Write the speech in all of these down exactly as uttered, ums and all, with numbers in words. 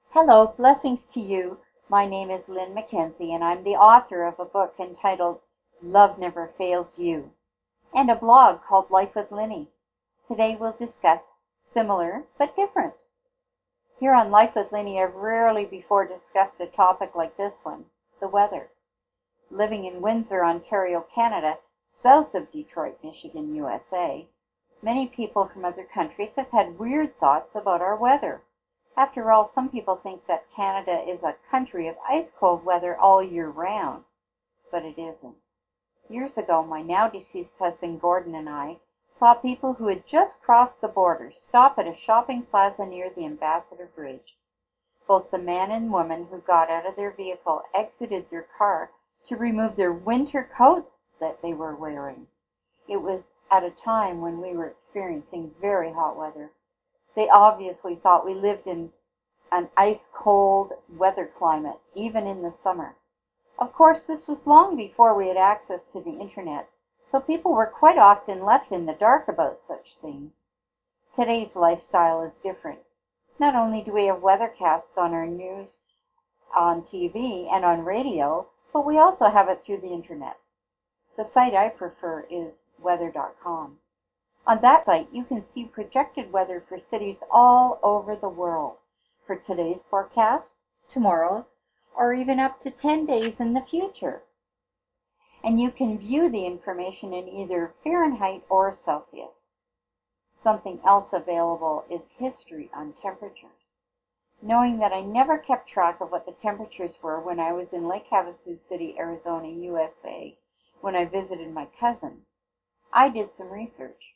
Hello, blessings to you. My name is Lynn McKenzie, and I'm the author of a book entitled Love Never Fails You, and a blog called Life with Linny. Today we'll discuss similar but different. Here on Life with Linny, I've rarely before discussed a topic like this one, the weather. Living in Windsor, Ontario, Canada, south of Detroit, Michigan, U S A, many people from other countries have had weird thoughts about our weather. After all, some people think that Canada is a country of ice-cold weather all year round, but it isn't. Years ago, my now-deceased husband Gordon and I saw people who had just crossed the border stop at a shopping plaza near the Ambassador Bridge. Both the man and woman who got out of their vehicle exited their car to remove their winter coats that they were wearing. It was at a time when we were experiencing very hot weather. They obviously thought we lived in an ice-cold weather climate, even in the summer. Of course, this was long before we had access to the internet, so people were quite often left in the dark about such things. Today's lifestyle is different. Not only do we have weathercasts on our news, on T V, and on radio, but we also have it through the internet. The site I prefer is weather dot com. On that site, you can see projected weather for cities all over the world, for today's forecast, tomorrow's, or even up to ten days in the future. And you can view the information in either Fahrenheit or Celsius. Something else available is history on temperatures. Knowing that I never kept track of what the temperatures were when I was in Lake Havasu City, Arizona, U S A, when I visited my cousin, I did some research.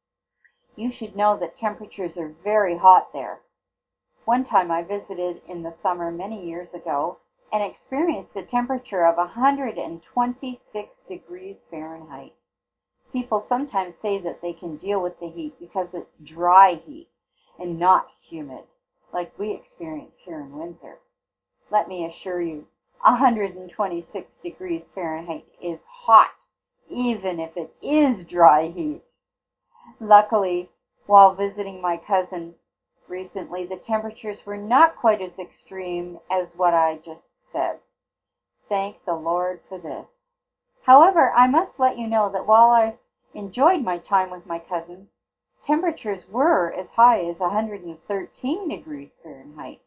You should know that temperatures are very hot there. One time I visited in the summer many years ago and experienced a temperature of one hundred twenty-six degrees Fahrenheit. People sometimes say that they can deal with the heat because it's dry heat and not humid, like we experience here in Windsor. Let me assure you, one hundred twenty-six degrees Fahrenheit is hot, even if it is dry heat. Luckily, while visiting my cousin recently, the temperatures were not quite as extreme as what I just said. Thank the Lord for this. However, I must let you know that while I enjoyed my time with my cousin, temperatures were as high as one hundred thirteen degrees Fahrenheit.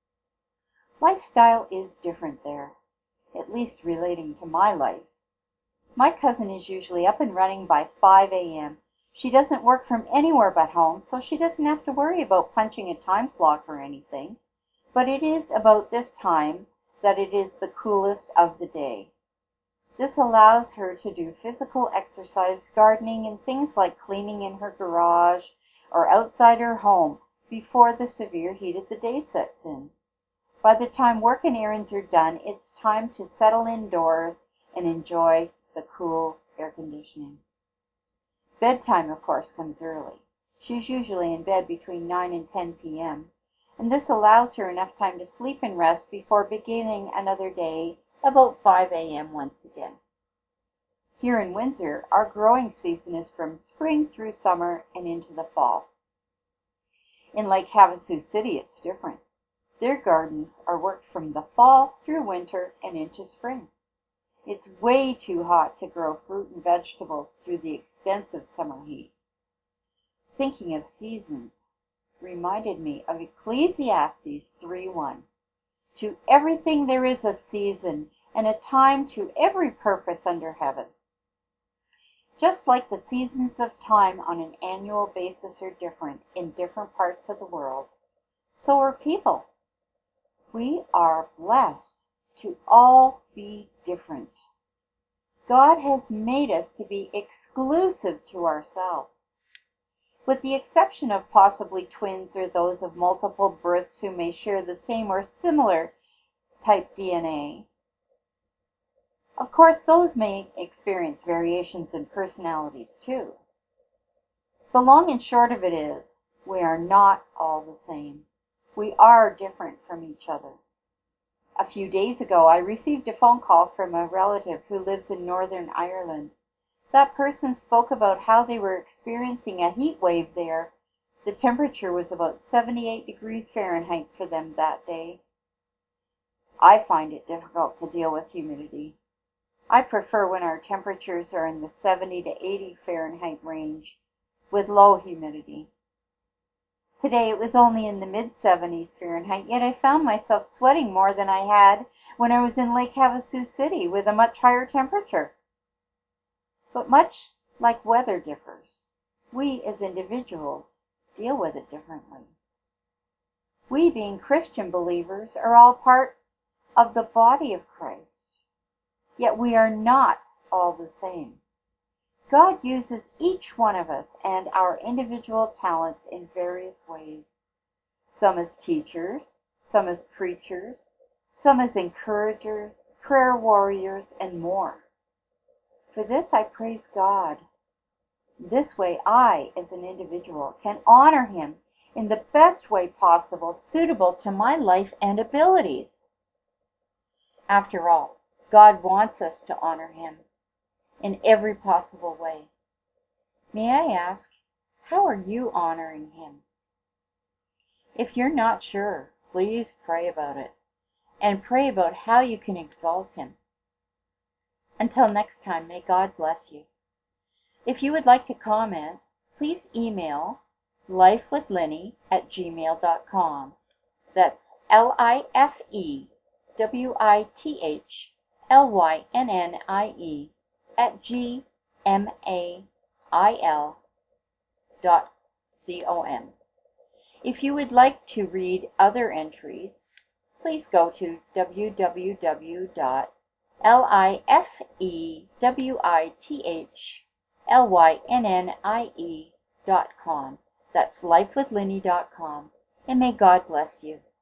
Lifestyle is different there, at least relating to my life. My cousin is usually up and running by five A M She doesn't work from anywhere but home, so she doesn't have to worry about punching a time clock or anything. But it is about this time that it is the coolest of the day. This allows her to do physical exercise, gardening, and things like cleaning in her garage or outside her home before the severe heat of the day sets in. By the time work and errands are done, it's time to settle indoors and enjoy the cool air conditioning. Bedtime, of course, comes early. She's usually in bed between nine and ten P M, and this allows her enough time to sleep and rest before beginning another day about five A M once again. Here in Windsor, our growing season is from spring through summer and into the fall. In Lake Havasu City, it's different. Their gardens are worked from the fall through winter and into spring. It's way too hot to grow fruit and vegetables through the extensive summer heat. Thinking of seasons reminded me of Ecclesiastes three one. To everything there is a season, and a time to every purpose under heaven. Just like the seasons of time on an annual basis are different in different parts of the world, so are people. We are blessed to all be different. God has made us to be exclusive to ourselves. With the exception of possibly twins or those of multiple births who may share the same or similar type D N A. Of course, those may experience variations in personalities too. The long and short of it is, we are not all the same. We are different from each other. A few days ago, I received a phone call from a relative who lives in Northern Ireland. That person spoke about how they were experiencing a heat wave there The temperature was about seventy-eight degrees Fahrenheit for them that day. I find it difficult to deal with humidity. I prefer when our temperatures are in the seventy to eighty Fahrenheit range with low humidity. Today it was only in the mid seventies Fahrenheit, yet I found myself sweating more than I had when I was in Lake Havasu City with a much higher temperature. But much like weather differs, we as individuals deal with it differently. We, being Christian believers, are all parts of the body of Christ, yet we are not all the same. God uses each one of us and our individual talents in various ways. Some as teachers, some as preachers, some as encouragers, prayer warriors, and more. For this I praise God. This way I, as an individual, can honor Him in the best way possible, suitable to my life and abilities. After all, God wants us to honor Him in every possible way. May I ask, how are you honoring Him? If you're not sure, please pray about it, and pray about how you can exalt Him. Until next time, may God bless you. If you would like to comment, please email lifewithlinnie at gmail dot com. That's L I F E W I T H L Y N N I E at G M A I L dot C O M. If you would like to read other entries, please go to w w w dot lifewithlinnie dot com. That's lifewithlinnie dot com. And may God bless you.